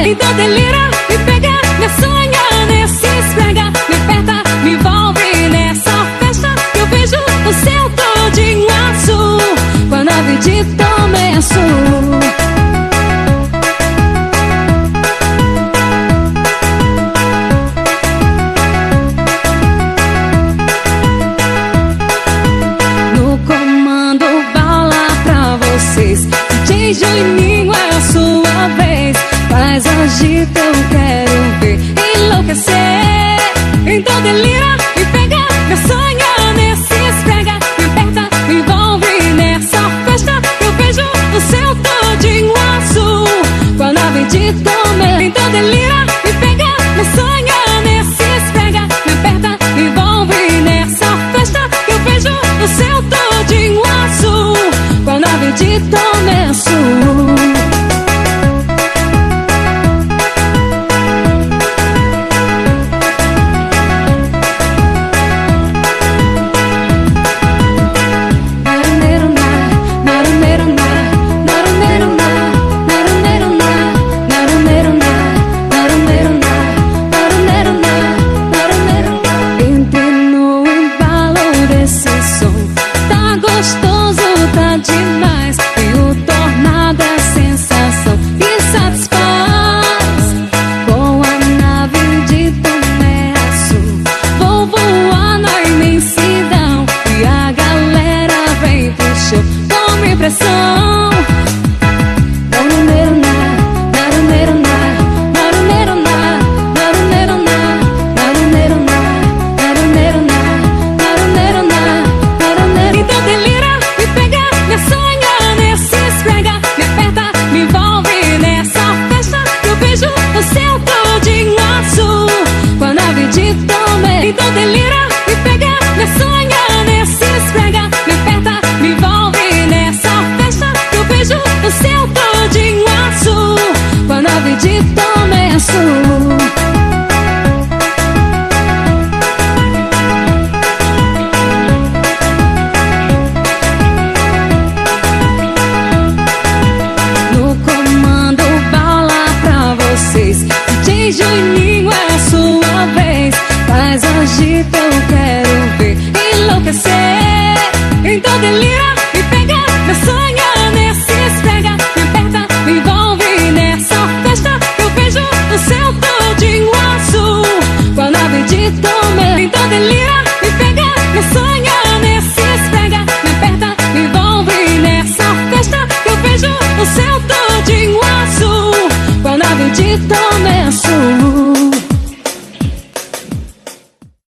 Então delira, me pega, me sonha nesse esfrega, me aperta, me envolve nessa festa. Eu vejo o céu todinho azul quando a vida começa. DJ Juninho, é a sua vez. Faz agito, eu quero ver enlouquecer. Então delira, me pega, me sonha nesse esfrega, me aperta, me envolve nessa festa. Eu vejo o céu todinho azul quando a vida começa. Então delira, me pega, me sonha nesse esfrega, me aperta, me envolve nessa festa. Eu vejo o céu todinho azul quando a vida começa. Então delira, me pega, me sonha nesse esfrega, me aperta, me envolve nessa festa. Eu vejo o céu todinho azul quando a vida começa. No comando, bala pra vocês. DJ Juninho, é a sua vez. Faz agito, eu quero ver enlouquecer. Então delira, me pega, me sonha nesse esfrega, me aperta, me envolve nessa festa. Eu vejo o céu todinho azul quando a vida começa. Então delira, me pega, me sonha nesse esfrega, me aperta, me envolve nessa festa. Eu vejo o céu todinho azul quando a vida começa.